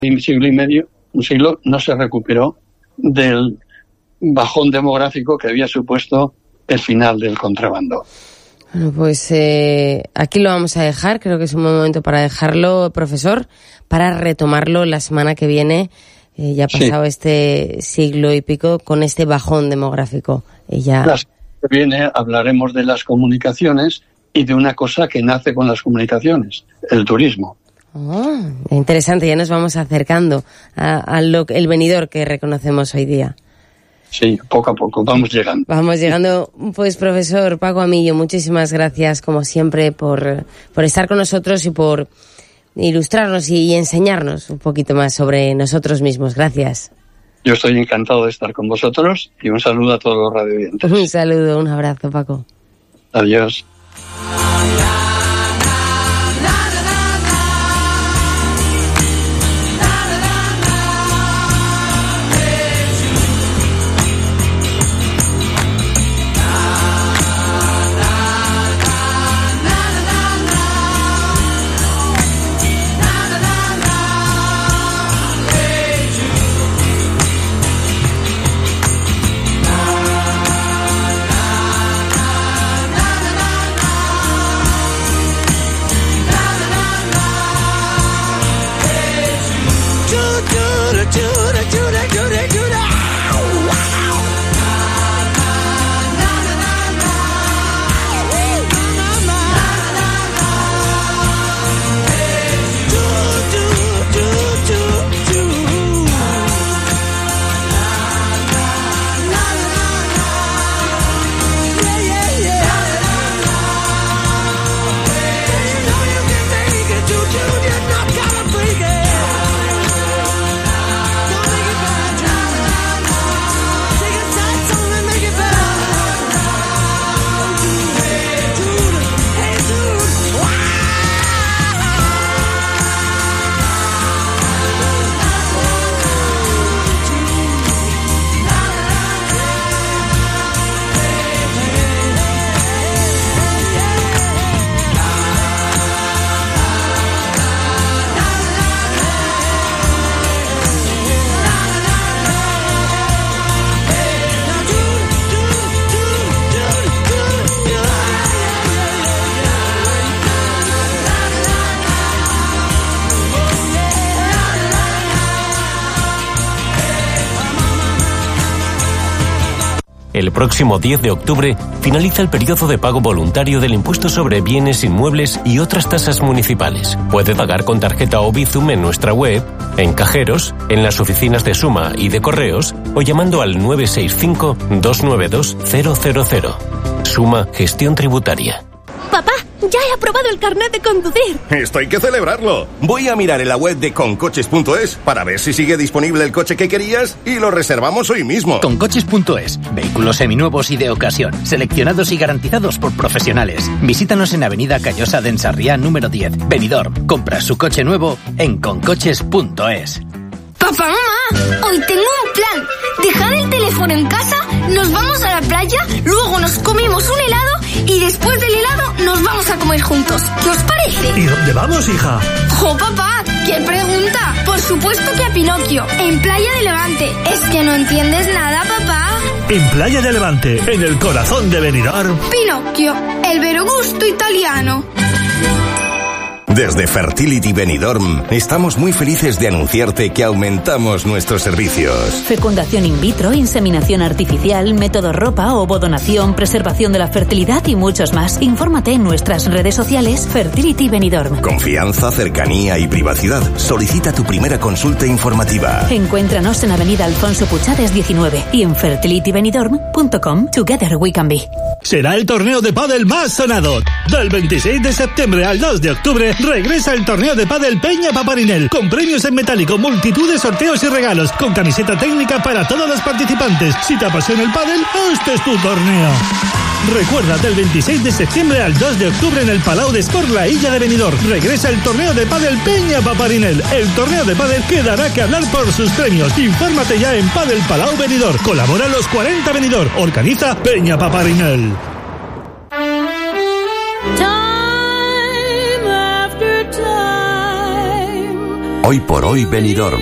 siglo y medio, un siglo, no se recuperó del bajón demográfico que había supuesto el final del contrabando. Bueno, pues aquí lo vamos a dejar. Creo que es un buen momento para dejarlo, profesor, para retomarlo la semana que viene. Ya ha pasado este siglo y pico con este bajón demográfico. La semana que viene hablaremos de las comunicaciones y de una cosa que nace con las comunicaciones, el turismo. Oh, interesante, ya nos vamos acercando al Benidorm que reconocemos hoy día. Sí, poco a poco, vamos llegando. Vamos llegando. Pues, profesor Paco Amillo, muchísimas gracias, como siempre, por estar con nosotros y por ilustrarnos y enseñarnos un poquito más sobre nosotros mismos. Gracias. Yo estoy encantado de estar con vosotros y un saludo a todos los radioyentes. Un saludo, un abrazo, Paco. Adiós. El próximo 10 de octubre finaliza el periodo de pago voluntario del impuesto sobre bienes inmuebles y otras tasas municipales. Puede pagar con tarjeta o Bizum en nuestra web, en cajeros, en las oficinas de Suma y de Correos o llamando al 965-292-000. Suma Gestión Tributaria. Papá, ya he aprobado el carnet de conducir. Esto hay que celebrarlo. Voy a mirar en la web de concoches.es para ver si sigue disponible el coche que querías y lo reservamos hoy mismo. Concoches.es. Vehículos seminuevos y de ocasión, seleccionados y garantizados por profesionales. Visítanos en Avenida Callosa de Ensarriá número 10, Benidorm. Compra su coche nuevo en concoches.es. Papá, mamá, hoy tengo un plan. Dejar el teléfono en casa, nos vamos a la playa, luego nos comemos un helado y después del helado nos vamos a comer juntos. ¿Qué os parece? ¿Y dónde vamos, hija? ¡Jo, papá! ¿Qué pregunta? Por supuesto que a Pinocchio, en Playa de Levante. ¿Es que no entiendes nada, papá? En Playa de Levante, en el corazón de Benidorm. Pinocchio, el vero gusto italiano. Desde Fertility Benidorm estamos muy felices de anunciarte que aumentamos nuestros servicios. Fecundación in vitro, inseminación artificial, método ropa, ovodonación, preservación de la fertilidad y muchos más. Infórmate en nuestras redes sociales Fertility Benidorm. Confianza, cercanía y privacidad. Solicita tu primera consulta informativa. Encuéntranos en Avenida Alfonso Puchades 19 y en fertilitybenidorm.com. Together we can be. Será el torneo de pádel más sonado. Del 26 de septiembre al 2 de octubre regresa el torneo de pádel Peña Paparinel, con premios en metálico, multitud de sorteos y regalos, con camiseta técnica para todos los participantes. Si te apasiona el pádel, este es tu torneo. Recuerda, del 26 de septiembre al 2 de octubre en el Palau de Sport La Illa de Benidorm regresa el torneo de pádel Peña Paparinel. El torneo de pádel que dará que hablar por sus premios. Infórmate ya en Padel Palau Benidorm. Colabora los 40 Benidorm. Organiza Peña Paparinel. Hoy por hoy Benidorm.